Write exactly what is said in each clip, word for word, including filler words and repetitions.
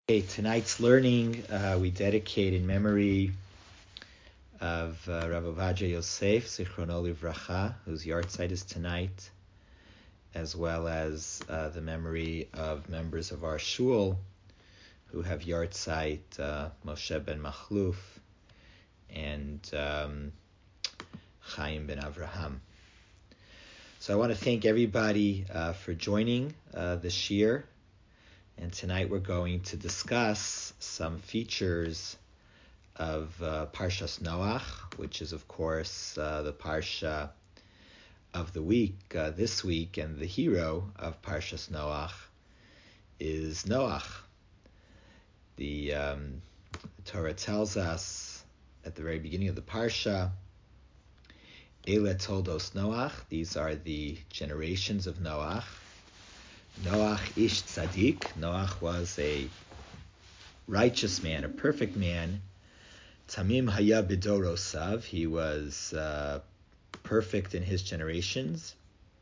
Okay, tonight's learning uh, we dedicate in memory of uh, Rav Ovadia Yosef, Zichrono Livracha, whose yahrzeit is tonight, as well as uh, the memory of members of our shul who have yahrzeit, uh, Moshe ben Machluf and um, Chaim ben Avraham. So I want to thank everybody uh, for joining uh, this year. And tonight we're going to discuss some features of uh, Parshas Noach, which is, of course, uh, the Parsha of the week uh, this week. And the hero of Parshas Noach is Noach. The, um, the Torah tells us at the very beginning of the Parsha, Eile Toldos Noach, these are the generations of Noach. Noach ish tzaddik. Noach was a righteous man, a perfect man. Tamim haya bidorosav. He was uh, perfect in his generations.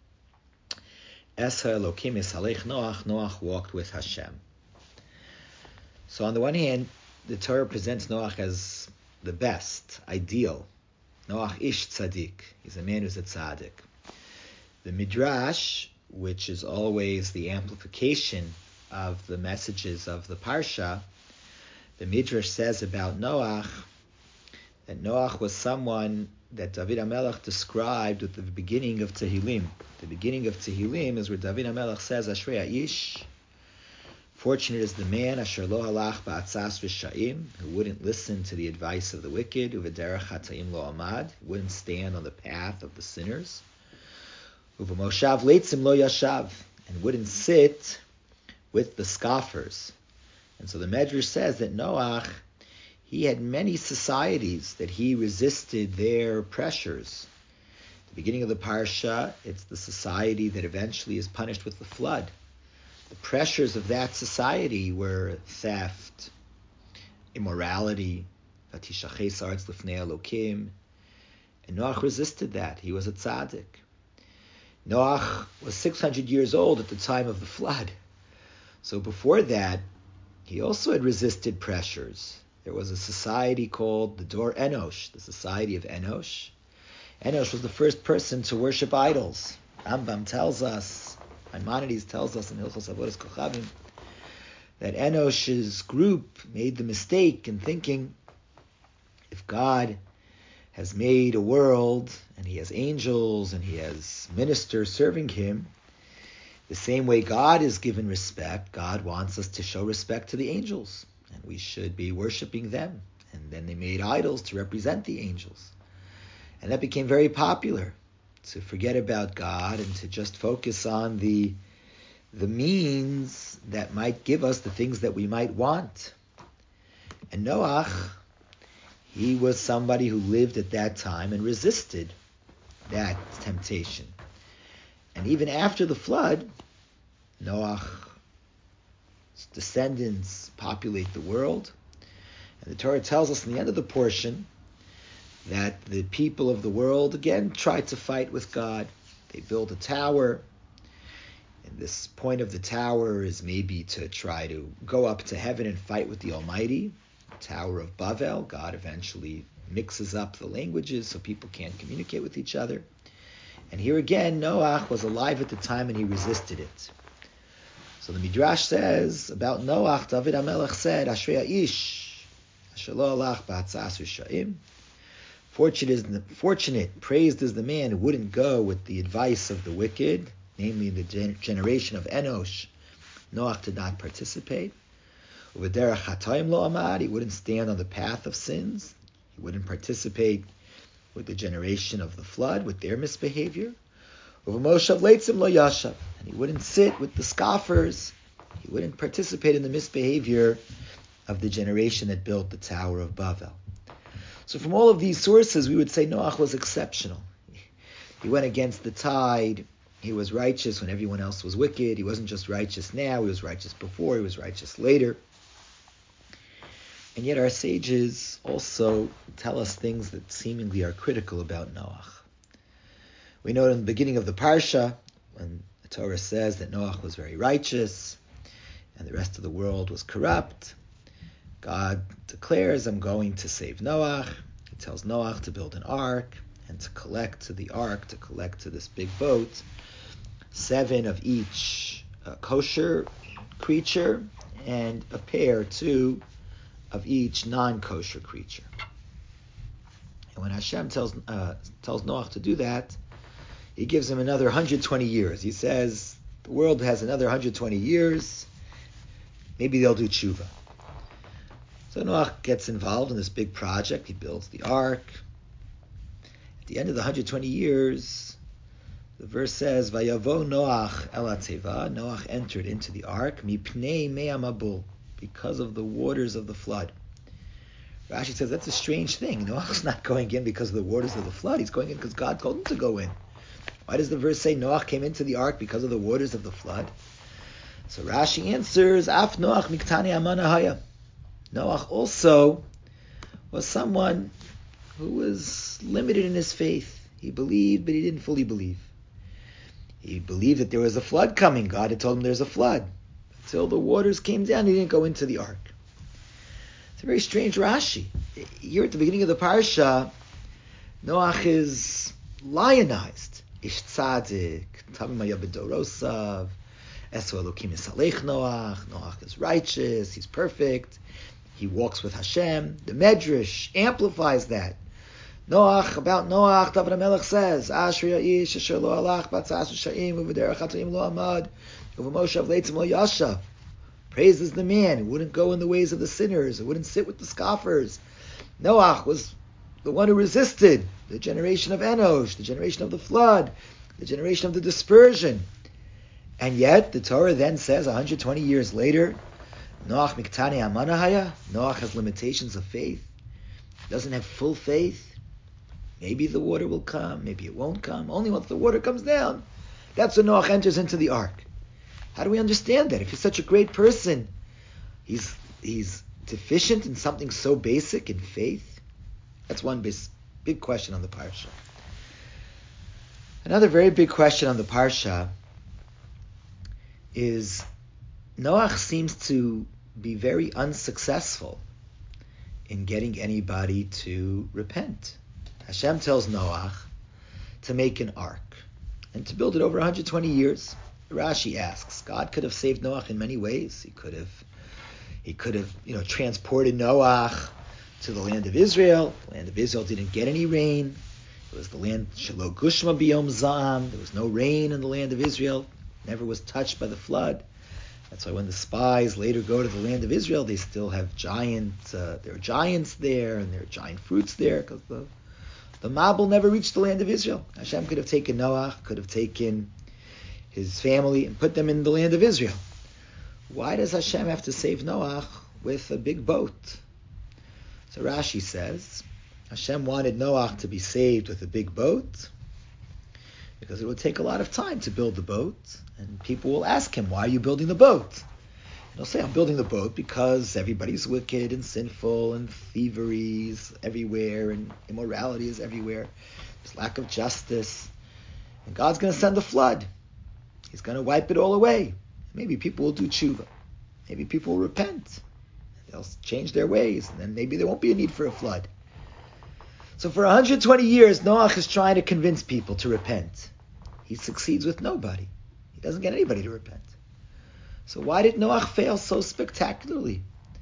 Es ha'elokim esalech Noach. Noach walked with Hashem. So on the one hand, the Torah presents Noach as the best, ideal. Noach ish tzaddik. He's a man who's a tzaddik. The Midrash, which is always the amplification of the messages of the Parsha, the Midrash says about Noach that Noach was someone that David HaMelech described at the beginning of Tehillim. The beginning of Tehillim is where David HaMelech says, Ashrei Ha'ish, fortunate is the man, Asher lo halach ba'atzas v'sha'im, who wouldn't listen to the advice of the wicked, u'v'derech hata'im lo amad, wouldn't stand on the path of the sinners. Uv'moshav leitzim lo yashav, and wouldn't sit with the scoffers. And so the Medrash says that Noach, he had many societies that he resisted their pressures. At the beginning of the Parsha, it's the society that eventually is punished with the flood. The pressures of that society were theft, immorality, v'tishaches haaretz lifnei Elokim, and Noach resisted that. He was a tzaddik. Noach was six hundred years old at the time of the flood. So before that, he also had resisted pressures. There was a society called the Dor Enosh, the society of Enosh. Enosh was the first person to worship idols. Rambam tells us, Maimonides tells us in Hilchos Avodas Kochavim, that Enosh's group made the mistake in thinking, if God has made a world, and he has angels, and he has ministers serving him, the same way God is given respect, God wants us to show respect to the angels, and we should be worshiping them. And then they made idols to represent the angels. And that became very popular, to forget about God and to just focus on the, the means that might give us the things that we might want. And Noach, he was somebody who lived at that time and resisted that temptation. And even after the flood, Noach's descendants populate the world. And the Torah tells us in the end of the portion that the people of the world again tried to fight with God. They built a tower. And this point of the tower is maybe to try to go up to heaven and fight with the Almighty. Tower of Bavel. God eventually mixes up the languages so people can't communicate with each other. And here again, Noach was alive at the time and he resisted it. So the Midrash says about Noach, David HaMelech said, Ashrei Ha'ish, Asher lo halach ba'atzas v'sha'im. Fortunate is the, fortunate, praised is the man who wouldn't go with the advice of the wicked, namely the gen- generation of Enosh. Noach did not participate. U'v'derech hata'im lo amad, he wouldn't stand on the path of sins. He wouldn't participate with the generation of the flood, with their misbehavior. U'v'moshav leitzim lo yashav, and he wouldn't sit with the scoffers. He wouldn't participate in the misbehavior of the generation that built the Tower of Bavel. So from all of these sources, we would say Noach was exceptional. He went against the tide. He was righteous when everyone else was wicked. He wasn't just righteous now, he was righteous before, he was righteous later. And yet our sages also tell us things that seemingly are critical about Noach. We know in the beginning of the Parsha, when the Torah says that Noach was very righteous, and the rest of the world was corrupt, God declares, I'm going to save Noach. He tells Noach to build an ark and to collect to the ark, to collect to this big boat, seven of each uh, kosher creature and a pair, two of each non-kosher creature. And when Hashem tells uh, tells Noach to do that, he gives him another one hundred twenty years. He says, the world has another one hundred twenty years. Maybe they'll do tshuva. So Noach gets involved in this big project. He builds the ark. At the end of the one hundred twenty years, the verse says, Vayavo Noach el hateva. Noach entered into the ark, mipnei mei hamabul, because of the waters of the flood. Rashi says that's a strange thing. Noach's not going in because of the waters of the flood. He's going in because God told him to go in. Why does the verse say Noach came into the ark because of the waters of the flood? So Rashi answers, Af Noach miktani amanahaya. Noach also was someone who was limited in his faith. He believed, but he didn't fully believe. He believed that there was a flood coming. God had told him there's a flood. Until the waters came down, he didn't go into the ark. It's a very strange Rashi. Here at the beginning of the parsha, Noach is lionized. Ish tzadik, tamim haya b'dorosav, esu elokim yisalech Noach. Noach is righteous, he's perfect. He walks with Hashem. The Medrash amplifies that. Noach, about Noach, David HaMelech says, Asher ya'ish asher lo alach batzas u'sha'im u'v'derech ha'toim lo amad u'v'moshav leitzim lo yashav. Praises the man who wouldn't go in the ways of the sinners, who wouldn't sit with the scoffers. Noach was the one who resisted the generation of Enosh, the generation of the flood, the generation of the dispersion. And yet, the Torah then says, one hundred twenty years later, Noach miktani amanahaya. Noach has limitations of faith. He doesn't have full faith. Maybe the water will come, maybe it won't come. Only once the water comes down, that's when Noach enters into the ark. How do we understand that? If he's such a great person, he's he's deficient in something so basic, in faith? That's one big, big question on the parsha. Another very big question on the parsha is Noach seems to be very unsuccessful in getting anybody to repent. Hashem tells Noach to make an ark and to build it over one hundred twenty years. Rashi asks, God could have saved Noach in many ways. He could have, he could have, you know, transported Noach to the land of Israel. The land of Israel didn't get any rain. It was the land Shelo Gushma Biyom Zam. There was no rain in the land of Israel. Never was touched by the flood. That's why when the spies later go to the land of Israel, they still have giant, uh, there are giants there, and there are giant fruits there, because the the Mabul never reached the land of Israel. Hashem could have taken Noach, could have taken his family, and put them in the land of Israel. Why does Hashem have to save Noach with a big boat? So Rashi says, Hashem wanted Noach to be saved with a big boat because it would take a lot of time to build the boat, and people will ask him, why are you building the boat? And he'll say, I'm building the boat because everybody's wicked and sinful, and thievery is everywhere, and immorality is everywhere. There's lack of justice. And God's going to send a flood. He's going to wipe it all away. Maybe people will do tshuva. Maybe people will repent. They'll change their ways, and then maybe there won't be a need for a flood. So for one hundred twenty years, Noach is trying to convince people to repent. He succeeds with nobody. He doesn't get anybody to repent. So why did Noach fail so spectacularly?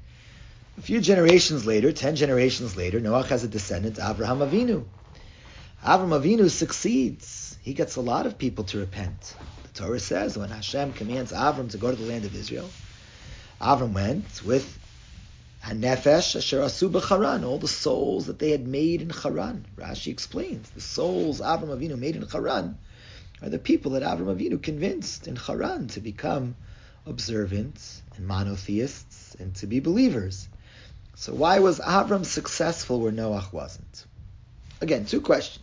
A few generations later, ten generations later, Noach has a descendant, Avraham Avinu. Avraham Avinu succeeds. He gets a lot of people to repent. The Torah says when Hashem commands Avram to go to the land of Israel, Avram went with Hanefesh Asher Asu B'Charan, all the souls that they had made in Haran. Rashi explains, the souls Avram Avinu made in Haran are the people that Avram Avinu convinced in Haran to become observant and monotheists and to be believers. So why was Avram successful where Noach wasn't? Again, two questions.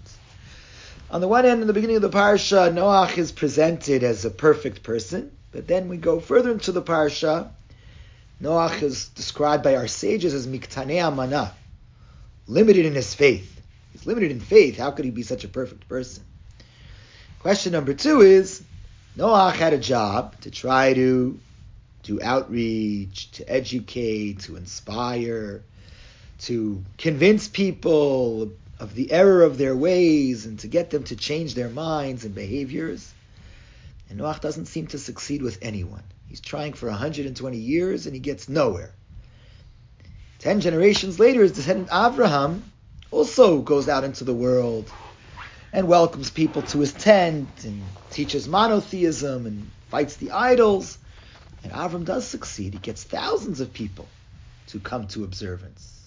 On the one hand, in the beginning of the parsha, Noach is presented as a perfect person, but then we go further into the parsha, Noach is described by our sages as miktanei amana, limited in his faith. He's limited in faith. How could he be such a perfect person? Question number two is, Noach had a job to try to do outreach, to educate, to inspire, to convince people of the error of their ways and to get them to change their minds and behaviors. And Noach doesn't seem to succeed with anyone. He's trying for one hundred twenty years and he gets nowhere. Ten generations later, his descendant Avraham also goes out into the world and welcomes people to his tent and teaches monotheism and fights the idols. And Avram does succeed. He gets thousands of people to come to observance.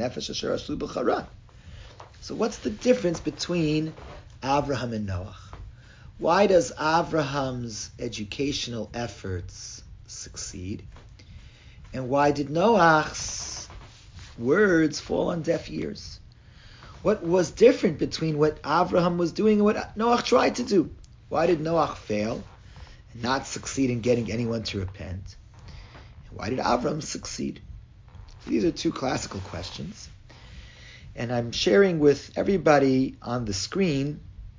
So what's the difference between Avraham and Noach? Why does Avraham's educational efforts succeed? And why did Noach's words fall on deaf ears? What was different between what Avraham was doing and what Noach tried to do? Why did Noach fail and not succeed in getting anyone to repent? And why did Avraham succeed? These are two classical questions. And I'm sharing with everybody on the screen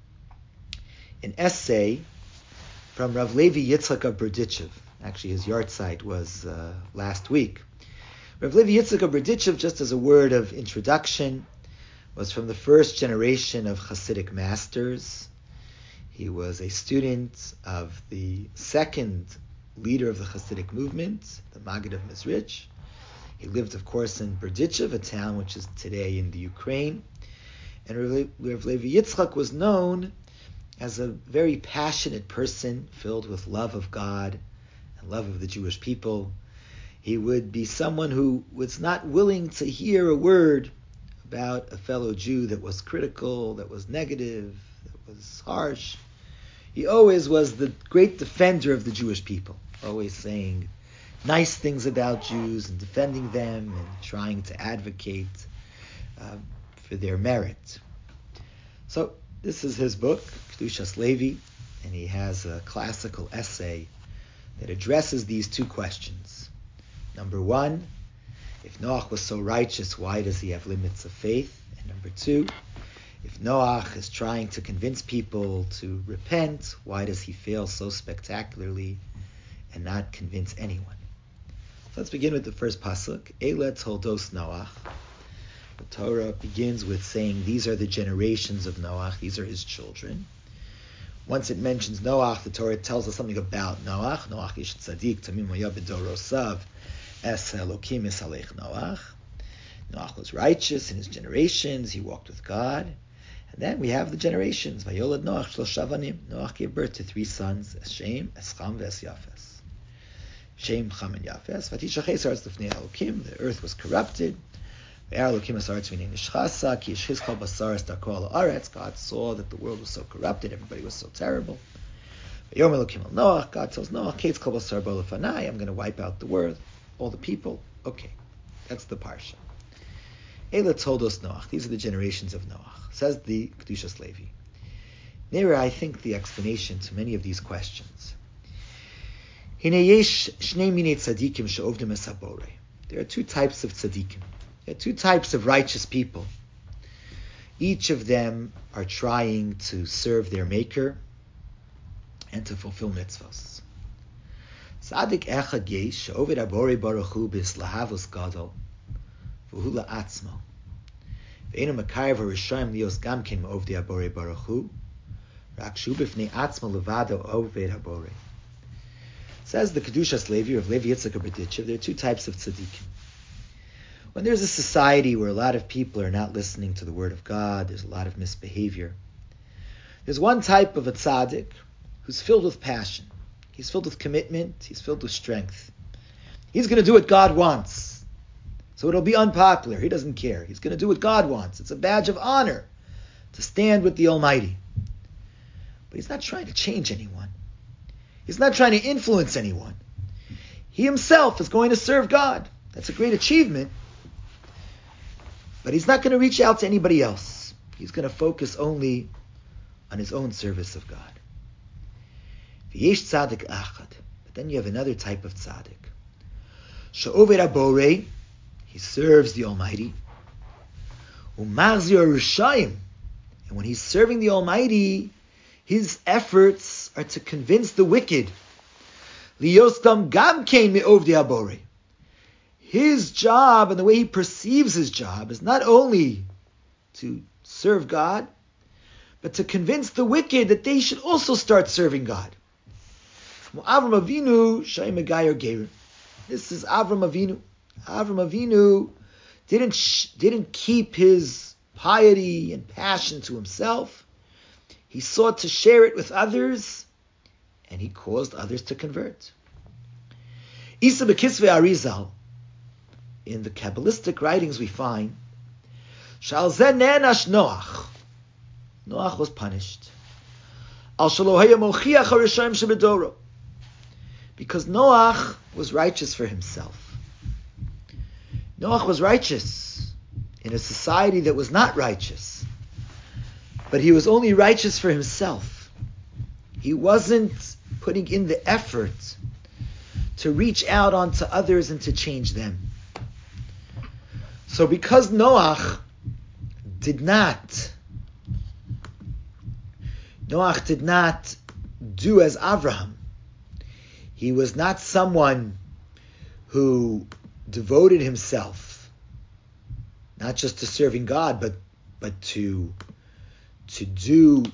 an essay from Rav Levi Yitzchak of Berdichev. Actually, his yahrzeit was uh, last week. Rav Levi Yitzchak of Berdichev, just as a word of introduction, was from the first generation of Hasidic masters. He was a student of the second leader of the Hasidic movement, the Maggid of Mezrich. He lived, of course, in Berdichev, a town which is today in the Ukraine. And Rav Levi Yitzchak was known as a very passionate person, filled with love of God and love of the Jewish people. He would be someone who was not willing to hear a word about a fellow Jew that was critical, that was negative, that was harsh. He always was the great defender of the Jewish people, always saying nice things about Jews and defending them and trying to advocate uh, for their merit. So this is his book, Kedushas Levi, and he has a classical essay that addresses these two questions. Number one, if Noach was so righteous, why does he have limits of faith? And number two, if Noach is trying to convince people to repent, why does he fail so spectacularly and not convince anyone? So let's begin with the first pasuk. Eila toldos Noach. The Torah begins with saying these are the generations of Noach, these are his children. Once it mentions Noach, the Torah tells us something about Noach. Noach ish tzadik tamim haya b'dorosav es Elokim esalech Noach. Noach was righteous in his generations, he walked with God. And then we have the generations. Vayolad Noach shlosha banim. Noach gave birth to three sons, Shem, Cham, Ves Yafes. Shem, Cham, and Yafes. Vatishachei saretz lifnei Elokim. The earth was corrupted. God saw that the world was so corrupted, everybody was so terrible. God tells Noach, I'm going to wipe out the world, all the people. Okay, that's the parsha. Eila toldos Noach. These are the generations of Noach. Says the Kedushas Levi. There, I think, the explanation to many of these questions. There are two types of tzaddikim. There are two types of righteous people. Each of them are trying to serve their Maker and to fulfill mitzvahs. Tzaddik echad yesh she'oved haborei baruch hu b'slahavus gadol v'hu la'atzmo ve'enu makarev harishayim lios gam ken me'ovdei haborei baruch hu rak shu b'fnei atzmo levado oved haborei. Says the Kedushas Levi of Levi Yitzchak of Berdichev, there are two types of tzaddikim. When there's a society where a lot of people are not listening to the word of God, there's a lot of misbehavior, there's one type of a tzaddik who's filled with passion. He's filled with commitment. He's filled with strength. He's going to do what God wants. So it'll be unpopular. He doesn't care. He's going to do what God wants. It's a badge of honor to stand with the Almighty. But he's not trying to change anyone. He's not trying to influence anyone. He himself is going to serve God. That's a great achievement. But he's not going to reach out to anybody else. He's going to focus only on his own service of God. V'yesh tzaddik achad. But then you have another type of tzaddik. She'oved haborei. He serves the Almighty. U'machzir harishayim. And when he's serving the Almighty, his efforts are to convince the wicked. Liyostam gam kein me'ovdi habore. His job and the way he perceives his job is not only to serve God, but to convince the wicked that they should also start serving God. Avram Avinu Shay Megayer Geir. This is Avram Avinu. Avram Avinu didn't sh- didn't keep his piety and passion to himself. He sought to share it with others, and he caused others to convert. Isa Bekisve Arizal, in the Kabbalistic writings we find, Shal Zen Ne'anash Noach. Noach was punished. Al Shalo Haya Mochiach HaRishaim Shebedoro. Because Noach was righteous for himself. Noach was righteous in a society that was not righteous. But he was only righteous for himself. He wasn't putting in the effort to reach out onto others and to change them. So because Noach did not, Noach did not do as Avraham, he was not someone who devoted himself not just to serving God, but but to to do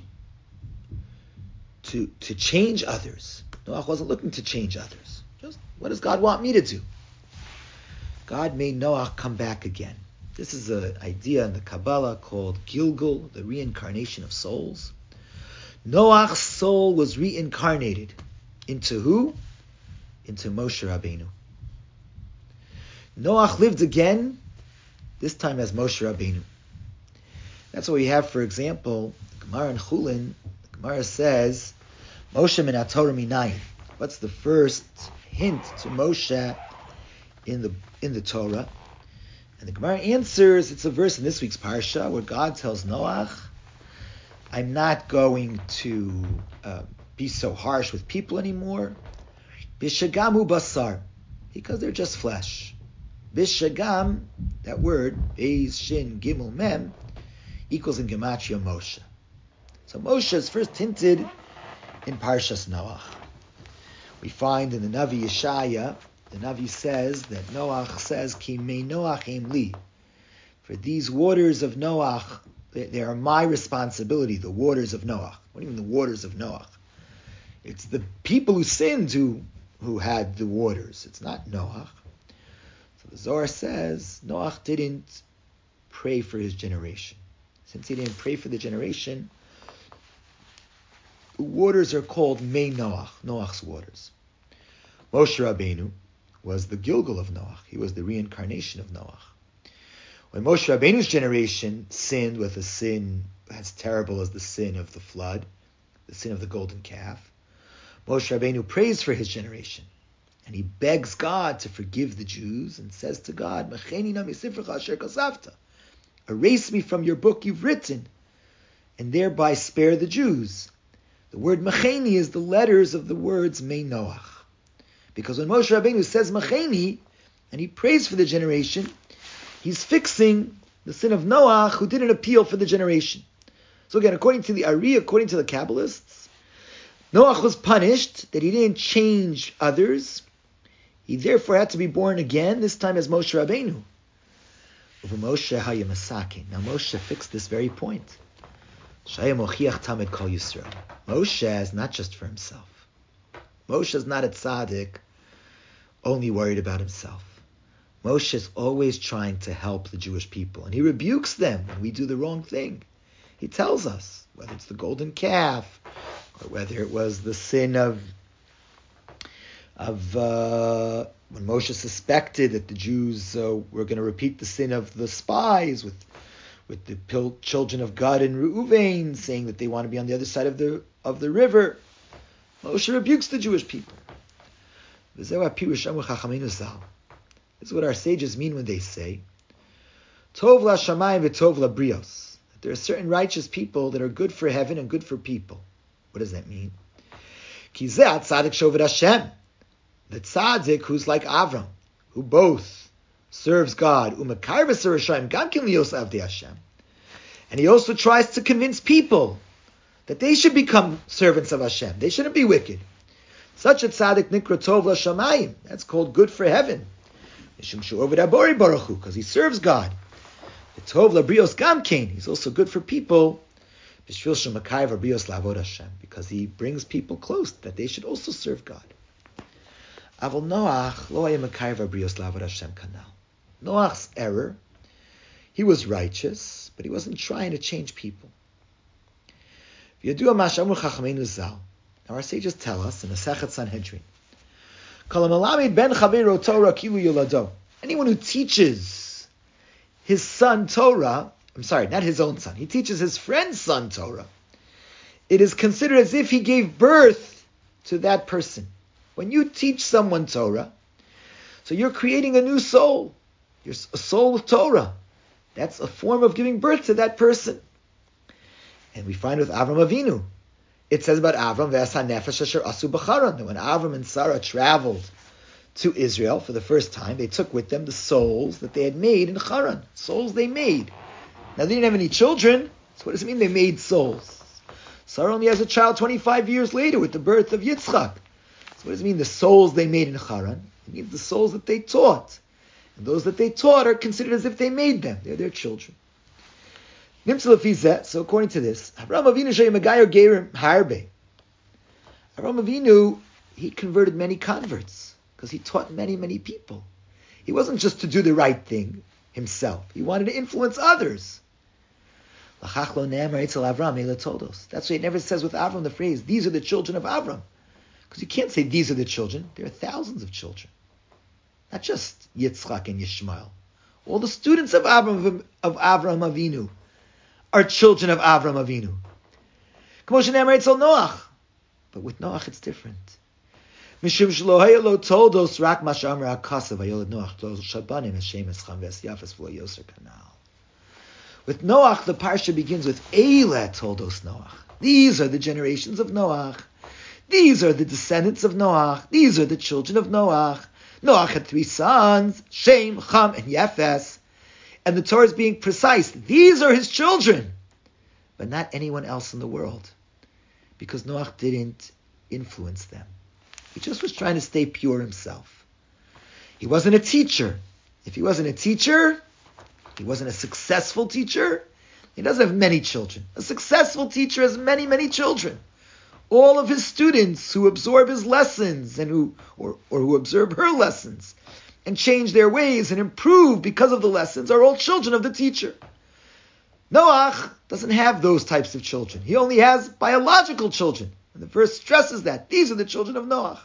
to to change others. Noach wasn't looking to change others. Just what does God want me to do? God made Noach come back again. This is an idea in the Kabbalah called Gilgul, the reincarnation of souls. Noach's soul was reincarnated into who? Into Moshe Rabbeinu. Noach lived again, this time as Moshe Rabbeinu. That's what we have, for example, the Gemara in Chulin. The Gemara says, Moshe min haTorah minayin. What's the first hint to Moshe in the in the Torah? And the Gemara answers, it's a verse in this week's Parsha where God tells Noach, I'm not going to uh, be so harsh with people anymore. Bishagamu basar, because they're just flesh. Bishagam, that word, Beis Shin Gimel Mem, equals in Gematria Moshe. So Moshe is first hinted in Parshas Noach. We find in the Navi Yeshaya, the Navi says that Noach says, Ki mei Noach em li. For these waters of Noach, they, they are my responsibility, the waters of Noach. What do you mean the waters of Noach? It's the people who sinned who, who had the waters. It's not Noach. So the Zohar says, Noach didn't pray for his generation. Since he didn't pray for the generation, the waters are called Mei Noach, Noach's waters. Moshe Rabbeinu was the Gilgul of Noach. He was the reincarnation of Noach. When Moshe Rabbeinu's generation sinned with a sin as terrible as the sin of the flood, the sin of the golden calf, Moshe Rabbeinu prays for his generation. And he begs God to forgive the Jews and says to God, erase me from your book you've written, and thereby spare the Jews. The word Macheni is the letters of the words Mei Noach. Because when Moshe Rabbeinu says Macheni, and he prays for the generation, he's fixing the sin of Noach, who didn't appeal for the generation. So again, according to the Ari, according to the Kabbalists, Noach was punished that he didn't change others. He therefore had to be born again, this time as Moshe Rabbeinu. Over Moshe Hayamasakin. Now Moshe fixed this very point. Moshe is not just for himself. Moshe is not a tzaddik only worried about himself. Moshe is always trying to help the Jewish people, and he rebukes them when we do the wrong thing. He tells us, whether it's the golden calf, or whether it was the sin of of uh, when Moshe suspected that the Jews uh, were going to repeat the sin of the spies with with the pil- children of Gad and Reuven, saying that they want to be on the other side of the of the river. Moshe rebukes the Jewish people. This is what our sages mean when they say, Tov la shamayim v'tov la brios. That there are certain righteous people that are good for heaven and good for people. What does that mean? Ki zeh tzaddik shoved Hashem. The tzaddik who's like Avram, who both serves God, u'mekar v'serashayim gam kin lios avdei Hashem. And he also tries to convince people that they should become servants of Hashem. They shouldn't be wicked. Such a tzaddik nikra tov l'shamayim. That's called good for heaven. Because he serves God. Tov labrios gamkein. He's also good for people. Because he brings people close that they should also serve God. Aval Noach lo haya mekayv abrios lavod Hashem kanal. Noach's error, he was righteous, but he wasn't trying to change people. Now our sages tell us in the Sechet Sanhedrin, anyone who teaches his son Torah, I'm sorry, not his own son, he teaches his friend's son Torah, it is considered as if he gave birth to that person. When you teach someone Torah, so you're creating a new soul. You're a soul of Torah. That's a form of giving birth to that person. And we find with Avram Avinu, it says about Avram, Ve'asa nefesh asher asu b'charan, that when Avram and Sarah traveled to Israel for the first time, they took with them the souls that they had made in Haran, souls they made. Now they didn't have any children, so what does it mean they made souls? Sarah only has a child twenty-five years later with the birth of Yitzchak. So what does it mean, the souls they made in Haran? It means the souls that they taught. And those that they taught are considered as if they made them. They're their children. So according to this, Avraham Avinu sheyemagayer gerim harbe. Avraham Avinu, he converted many converts because he taught many, many people. He wasn't just to do the right thing himself. He wanted to influence others. That's why it never says with Avram the phrase, these are the children of Avram. Because you can't say these are the children. There are thousands of children. Not just Yitzchak and Yishmael. All the students of Avram, of Avram Avinu are children of Avram Avinu. But with Noach it's different. With Noach, the parsha begins with Eila toldos Noach. These are the generations of Noach. These are the descendants of Noach. These are the children of Noach. Noach had three sons, Shem, Cham, and Yefes. And the Torah is being precise. These are his children, but not anyone else in the world. Because Noach didn't influence them. He just was trying to stay pure himself. He wasn't a teacher. If he wasn't a teacher, he wasn't a successful teacher. He doesn't have many children. A successful teacher has many, many children. All of his students who absorb his lessons and who, or, or who observe her lessons and change their ways and improve because of the lessons are all children of the teacher. Noach doesn't have those types of children. He only has biological children. And the verse stresses that. These are the children of Noach.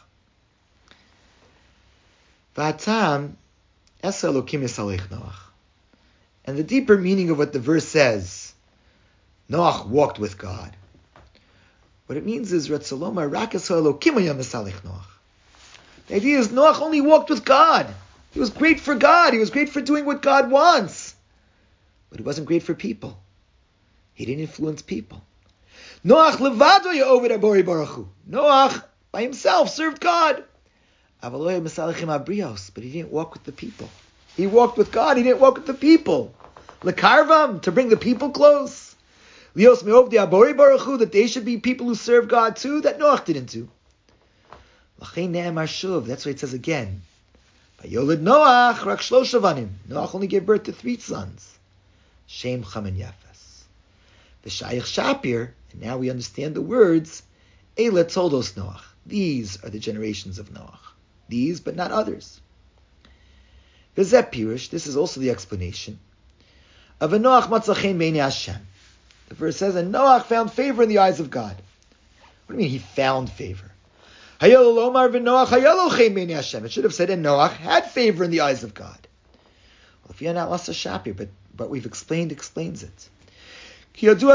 V'atam esa Elokim yisalech Noach. And the deeper meaning of what the verse says, Noach walked with God. What it means is, Ratzaloma rakas Elokim hayam yisalech Noach. The idea is Noach only walked with God. He was great for God. He was great for doing what God wants. But he wasn't great for people. He didn't influence people. Noach levado ya'oved abori baruch hu. Noach by himself served God. But he didn't walk with the people. He walked with God. He didn't walk with the people. Lekarvam, to bring the people close. Lios me'ovdi abori baruch hu, that they should be people who serve God too. That Noach didn't do. That's why it says again. Vayoled Noach rak shlosh avanim. Noach only gave birth to three sons. Shem, Cham, and Yafes. V'shayich Shapir, and now we understand the words, Eila toldos Noach. These are the generations of Noach. These, but not others. V'zeh Pirush, this is also the explanation of a Noach matzachem b'nei Hashem. The verse says, and Noach found favor in the eyes of God. What do you mean he found favor? It should have said, and Noach had favor in the eyes of God. Well, if you're not lost a Shapir, but but we've explained, explains it. We know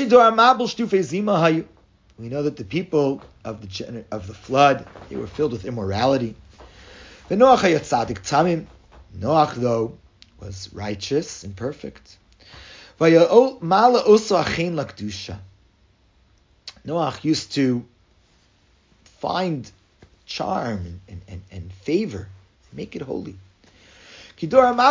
that the people of the of the flood, they were filled with immorality. Noach, though, was righteous and perfect. Noach used to find charm and, and, and favor, make it holy. The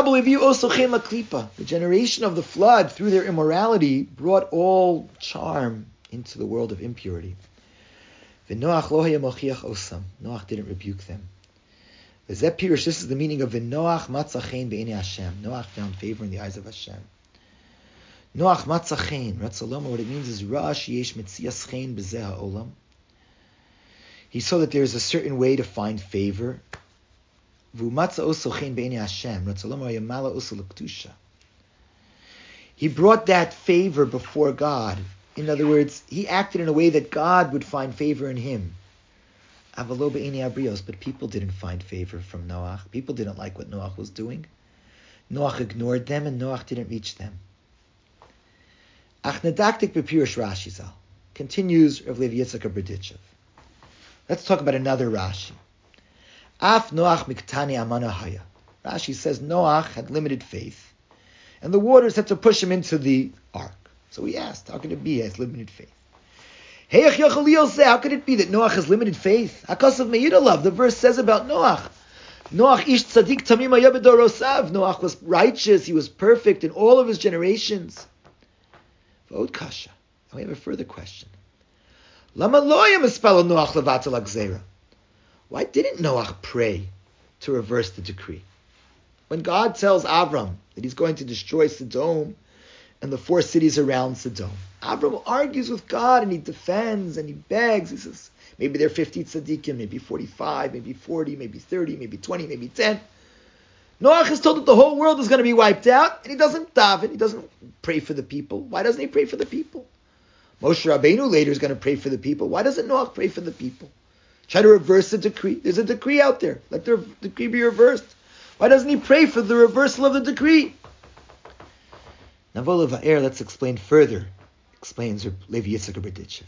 generation of the flood, through their immorality, brought all charm into the world of impurity. V'Noach lo haya mochiach osam. Noach didn't rebuke them. V'zeh pirush, this is the meaning of V'Noach matzah chen be'enei Hashem. Noach found favor in the eyes of Hashem. Noach matzah chen, Ratzaloma, what it means is Ra'ash yesh metzias chen b'zeh ha'olam. He saw that there is a certain way to find favor. V'umatzah oso chen be'enei Hashem. Ratzaloma yamala oso l'ktusha. He brought that favor before God. In other words, he acted in a way that God would find favor in him. Avalo be'enei abrios, but people didn't find favor from Noach. People didn't like what Noach was doing. Noach ignored them, and Noach didn't reach them. Ach nedaktik b'pirush Rashi zal. Continues Rav Levi Yitzchak of Berditchev. Let's talk about another Rashi. Af Noach miktani amana haya. Rashi says Noach had limited faith, and the waters had to push him into the ark. So he asked, how could it be he has limited faith? How could it be that Noach has limited faith? Hakasav me'idalav, the verse says about Noach. Noach ish tzadik tamim haya b'dorosav. Noach was righteous, he was perfect in all of his generations. V'od kasha. And we have a further question. Lama lo haya mispalo Noach levatel hagzera. Why didn't Noach pray to reverse the decree? When God tells Avram that he's going to destroy Sodom and the four cities around Sodom, Avram argues with God and he defends and he begs. He says, maybe there are fifty tzaddikim, maybe forty-five, maybe forty, maybe thirty, maybe twenty, maybe ten. Noach is told that the whole world is going to be wiped out, and he doesn't daven, he doesn't pray for the people. Why doesn't he pray for the people? Moshe Rabbeinu later is going to pray for the people. Why doesn't Noach pray for the people? Try to reverse the decree. There's a decree out there. Let the decree be reversed. Why doesn't he pray for the reversal of the decree? Navola Va'er, let's explain further. Explains Levi Yitzchak of Berditchev.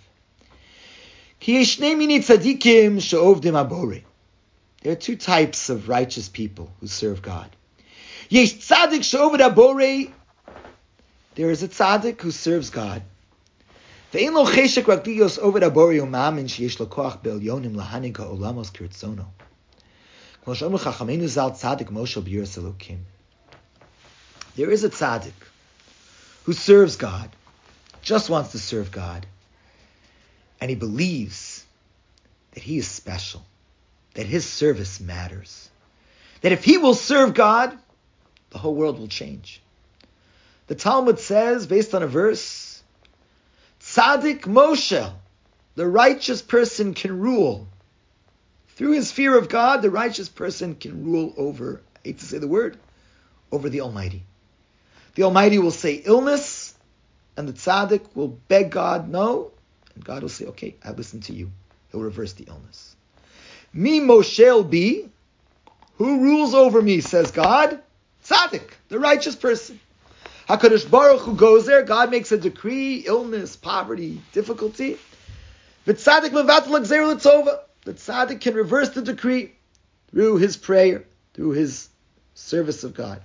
Ki yeshnei mini tzadikim she'ovdim abore. There are two types of righteous people who serve God. Yesh tzadik she'oved abore. There is a tzadik who serves God. Ve'en lo cheshek rak liyos oved abore u'ma'amin sheyesh lo koach be'elyonim lahanig ha'olamos kirtzono. Kmo she'omru chachamenu zal tzadik moshe b'yiras elokim. There is a tzadik who serves God, just wants to serve God, and he believes that he is special, that his service matters, that if he will serve God, the whole world will change. The Talmud says, based on a verse, Tzadik Moshe, the righteous person can rule. Through his fear of God, the righteous person can rule over, I hate to say the word, over the Almighty. The Almighty will say illness, and the tzaddik will beg God no, and God will say, okay, I listen to you. He'll reverse the illness. Mi Moshel bi, who rules over me, says God? Tzaddik, the righteous person. HaKadosh Baruch Hu goes there, God makes a decree, illness, poverty, difficulty. The tzaddik mevatel hagzera l'tova. The tzaddik can reverse the decree through his prayer, through his service of God.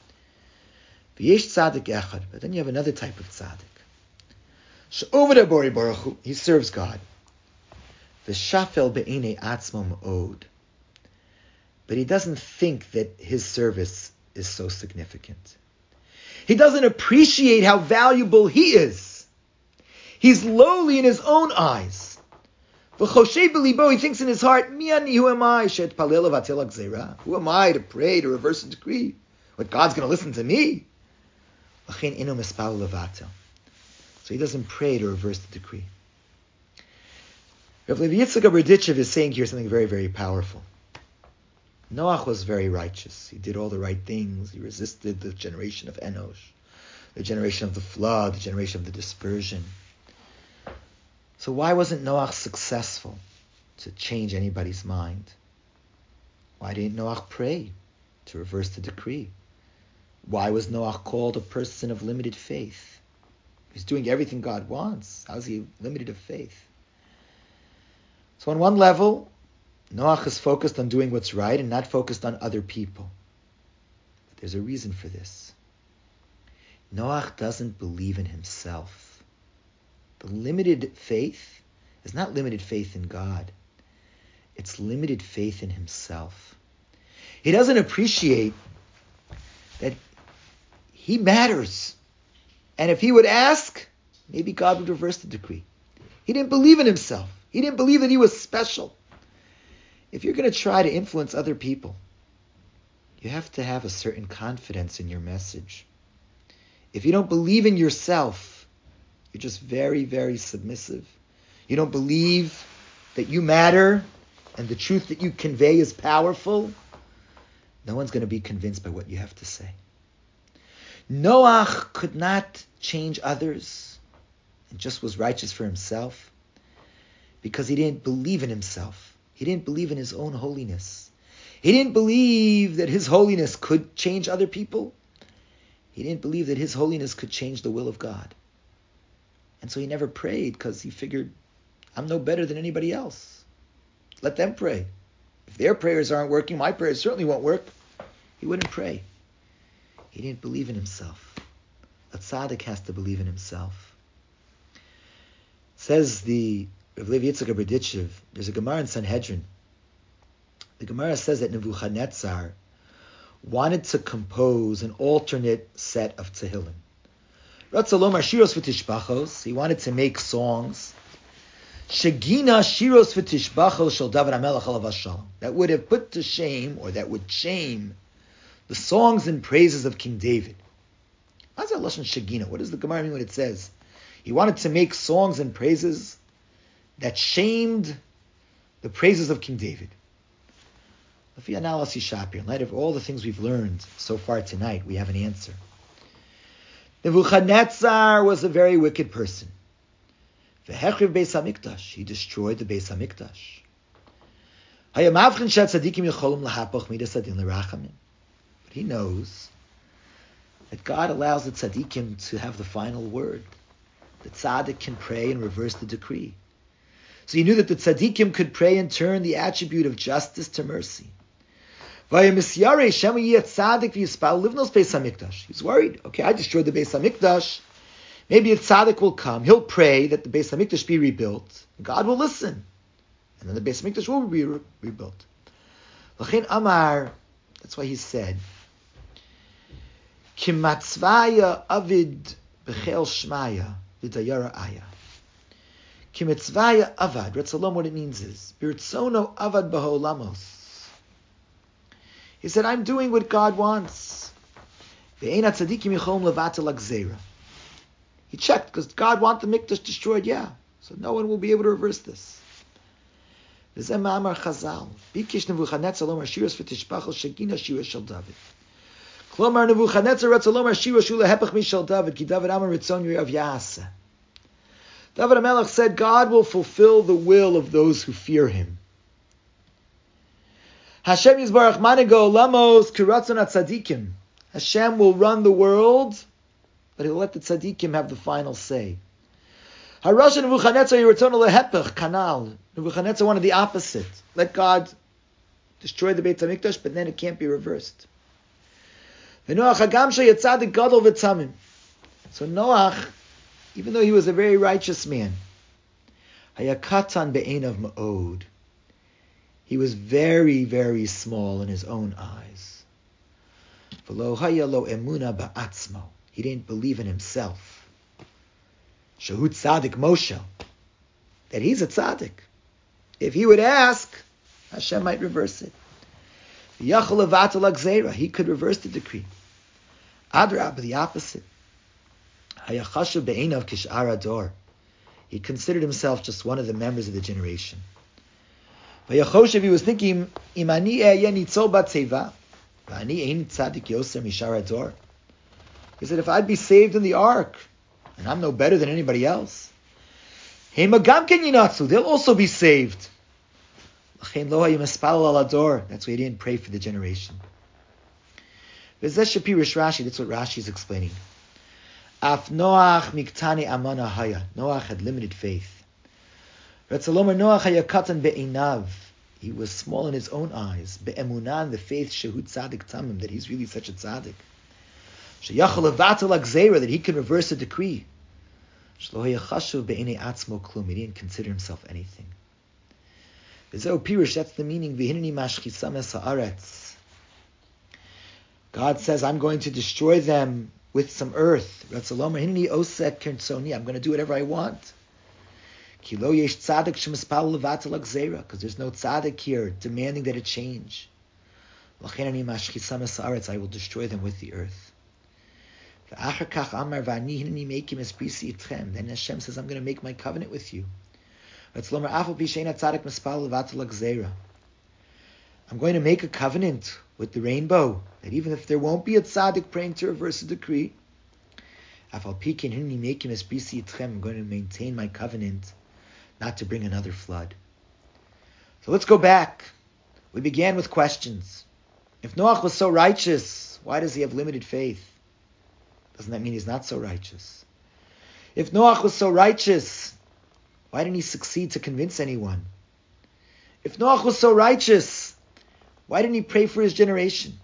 V'yesh tzaddik echad, but then you have another type of tzaddik. She'oved abore baruch hu, he serves God. V'shafel be'enei atzmo me'od, but he doesn't think that his service is so significant. He doesn't appreciate how valuable he is. He's lowly in his own eyes. V'choshei b'libo, he thinks in his heart, Mi ani, who am I? She'etpalel levatel hagzera. Who am I to pray, to reverse a decree? What, God's going to listen to me? So he doesn't pray to reverse the decree. Rav Levi Yitzchak of Berditchev is saying here something very, very powerful. Noach was very righteous. He did all the right things. He resisted the generation of Enosh, the generation of the flood, the generation of the dispersion. So why wasn't Noach successful to change anybody's mind? Why didn't Noach pray to reverse the decree? Why was Noach called a person of limited faith? He's doing everything God wants. How's he limited of faith? So on one level, Noach is focused on doing what's right and not focused on other people. But there's a reason for this. Noach doesn't believe in himself. The limited faith is not limited faith in God. It's limited faith in himself. He doesn't appreciate that he matters. And if he would ask, maybe God would reverse the decree. He didn't believe in himself. He He didn't believe that he was special. If you're going to try to influence other people, you have to have a certain confidence in your message. If you don't believe in yourself, you're just very, very submissive. You don't believe that you matter and the truth that you convey is powerful, no one's going to be convinced by what you have to say. Noach could not change others and just was righteous for himself because he didn't believe in himself. He didn't believe in his own holiness. He didn't believe that his holiness could change other people. He didn't believe that his holiness could change the will of God. And so he never prayed because he figured, I'm no better than anybody else. Let them pray. If their prayers aren't working, my prayers certainly won't work. He wouldn't pray. He didn't believe in himself. A tzaddik has to believe in himself. Says the Rav Levi Yitzchak Berditchev, there's a Gemara in Sanhedrin. The Gemara says that Nebuchadnezzar wanted to compose an alternate set of Tehillim. Ratzalom Shiros v'Tishbachos. He wanted to make songs. Shegina Shiros v'Tishbachos shel David HaMelech alav shalom. That would have put to shame, or that would shame, the songs and praises of King David. What's that lashon Shegina? What does the Gemara mean when it says he wanted to make songs and praises that shamed the praises of King David? If you analyze Shapir, in light of all the things we've learned so far tonight, we have an answer. Nebuchadnezzar was a very wicked person. V'hechriv Beis HaMikdash. He destroyed the Beis HaMikdash. Hayamavchin shet tzadikim yecholim lahapoch midas adin l'rachamim. But he knows that God allows the tzadikim to have the final word. The tzaddik can pray and reverse the decree. So he knew that the tzadikim could pray and turn the attribute of justice to mercy. He's worried. Okay, I destroyed the Beis HaMikdash. Maybe a tzaddik will come. He'll pray that the Beis HaMikdash be rebuilt. God will listen. And then the Beis HaMikdash will be re- rebuilt. L'chein Amar, that's why he said, Kimatzvaya avid b'chel shmaya v'dayara aya. Kimatzvaya avad. Ratzalom, what it means is, Birtzono avad b'holamos. He said, I'm doing what God wants. He checked, because God wanted the Mikdash destroyed, yeah. So no one will be able to reverse this. Klomar Nebuchadnezzar Ratzalom Shira Shula Hepech Mishal David Ki David Amar Ritzon Yirav Yaasa. David HaMelech said, God will fulfill the will of those who fear Him. Hashem Yisbarach Manigo Lamos Kiratzon Atzadikim. Hashem will run the world, but He'll let the tzadikim have the final say. Harasha Nebuchadnezzar Yiratzon Lehepech Kanal. Nebuchadnezzar wanted the opposite. Let God destroy the Beit HaMikdash, but then it can't be reversed. So Noach, even though he was a very righteous man, Hayakatan be'enav ma'od, he was very, very small in his own eyes. V'lo haya lo emuna ba'atzmo, he didn't believe in himself. Shehut tzaddik Moshe, that he's a tzaddik. If he would ask, Hashem might reverse it. He could reverse the decree. Adrab, the opposite. He considered himself just one of the members of the generation. He was thinking, he said, if I'd be saved in the ark, and I'm no better than anybody else, they'll also be saved. That's why he didn't pray for the generation. That's what Rashi is explaining. Af Noach miktani amana haya. Noach had limited faith. Ratzalomer Noach hayakatan be'inav. He was small in his own eyes. Be'emunan, the faith shehut tzaddik tamim, that he's really such a tzaddik. Sheyachal levatel gzeira, that he can reverse a decree. Shlo hayachashuv be'inei atzmo klum. He didn't consider himself anything. That's the meaning. God says, I'm going to destroy them with some earth. I'm going to do whatever I want. Because there's no tzaddik here demanding that it change. I will destroy them with the earth. Then Hashem says, I'm going to make my covenant with you. I'm going to make a covenant with the rainbow, that even if there won't be a tzaddik praying to reverse a decree, I'm going to maintain my covenant not to bring another flood. So let's go back. We began with questions. If Noach was so righteous, why does he have limited faith? Doesn't that mean he's not so righteous? If Noach was so righteous, why didn't he succeed to convince anyone? If Noach was so righteous, why didn't he pray for his generation?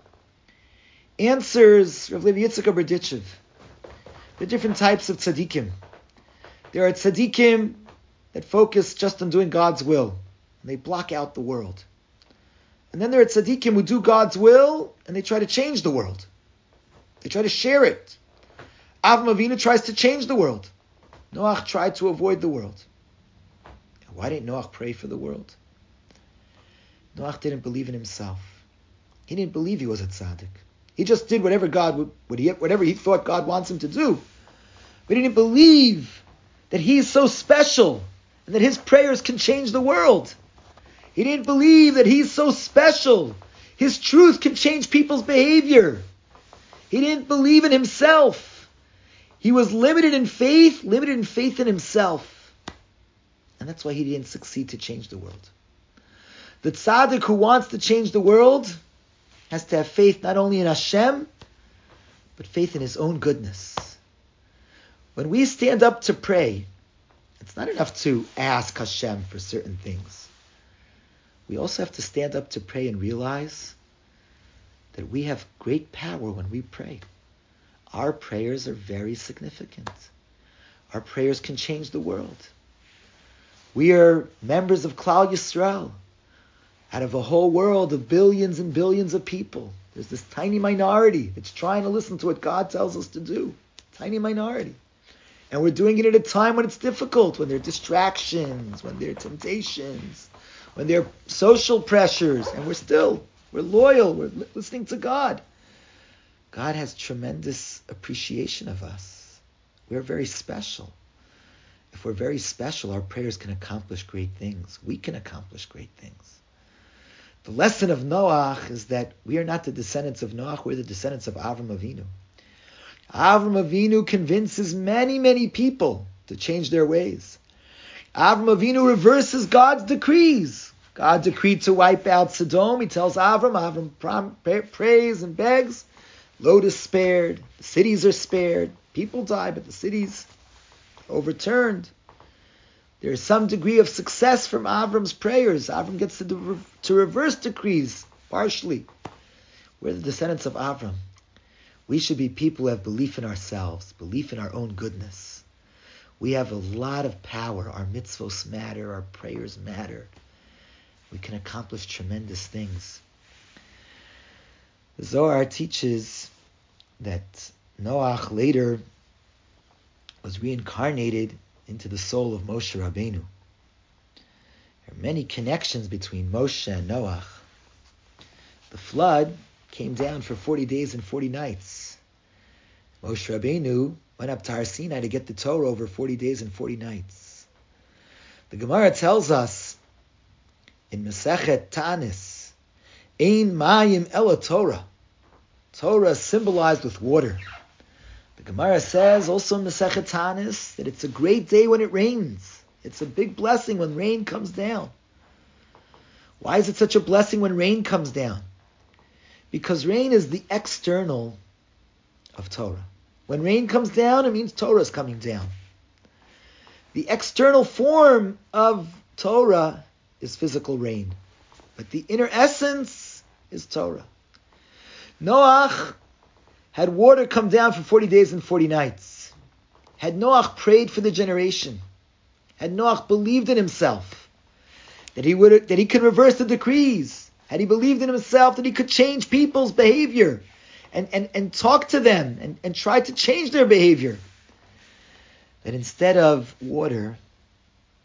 Answers Rav Levi Yitzchak Berditchev. There are different types of tzaddikim. There are tzaddikim that focus just on doing God's will, and they block out the world. And then there are tzaddikim who do God's will, and they try to change the world. They try to share it. Avram Avinu tries to change the world. Noach tried to avoid the world. Why didn't Noach pray for the world? Noach didn't believe in himself. He didn't believe he was a tzaddik. He just did whatever God would, whatever he thought God wants him to do. But he didn't believe that he's so special and that his prayers can change the world. He didn't believe that he's so special. His truth can change people's behavior. He didn't believe in himself. He was limited in faith, limited in faith in himself. And that's why he didn't succeed to change the world. The tzaddik who wants to change the world has to have faith not only in Hashem, but faith in his own goodness. When we stand up to pray, it's not enough to ask Hashem for certain things. We also have to stand up to pray and realize that we have great power when we pray. Our prayers are very significant. Our prayers can change the world. We are members of Klal Yisrael. Out of a whole world of billions and billions of people, there's this tiny minority that's trying to listen to what God tells us to do. Tiny minority. And we're doing it at a time when it's difficult, when there are distractions, when there are temptations, when there are social pressures, and we're still, we're loyal, we're listening to God. God has tremendous appreciation of us. We're very special. If we're very special, our prayers can accomplish great things. We can accomplish great things. The lesson of Noach is that we are not the descendants of Noach, we're the descendants of Avram Avinu. Avram Avinu convinces many, many people to change their ways. Avram Avinu reverses God's decrees. God decreed to wipe out Sodom. He tells Avram, Avram prom- prays and begs. Lot is spared. The cities are spared. People die, but the cities are overturned. There is some degree of success from Avram's prayers. Avram gets to, do, to reverse decrees, partially. We're the descendants of Avram. We should be people who have belief in ourselves, belief in our own goodness. We have a lot of power. Our mitzvos matter. Our prayers matter. We can accomplish tremendous things. The Zohar teaches that Noach later was reincarnated into the soul of Moshe Rabbeinu. There are many connections between Moshe and Noach. The flood came down for forty days and forty nights. Moshe Rabbeinu went up to Har Sinai to get the Torah over forty days and forty nights. The Gemara tells us in Masechet Tanis, Ein Mayim Ela Torah. Torah is symbolized with water. The Gemara says also in Masechet Tanis that it's a great day when it rains. It's a big blessing when rain comes down. Why is it such a blessing when rain comes down? Because rain is the external of Torah. When rain comes down, it means Torah is coming down. The external form of Torah is physical rain. But the inner essence is Torah. Noach had water come down for forty days and forty nights. Had Noach prayed for the generation, had Noach believed in himself, that he would that he could reverse the decrees, had he believed in himself that he could change people's behavior and, and, and talk to them and, and try to change their behavior, that instead of water,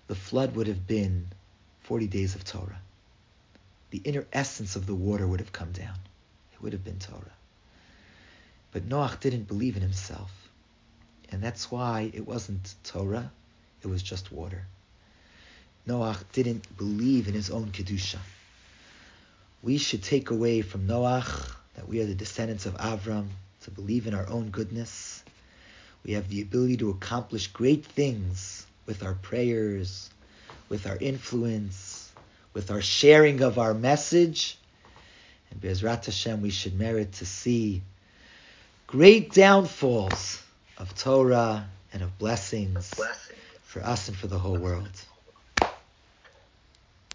the flood would have been forty days of Torah. The inner essence of the water would have come down. It would have been Torah. But Noach didn't believe in himself. And that's why it wasn't Torah, it was just water. Noach didn't believe in his own Kedusha. We should take away from Noach that we are the descendants of Avram, to believe in our own goodness. We have the ability to accomplish great things with our prayers, with our influence, with our sharing of our message. And Be'ezrat Hashem, we should merit to see great downfalls of Torah and of blessings for us and for the whole world.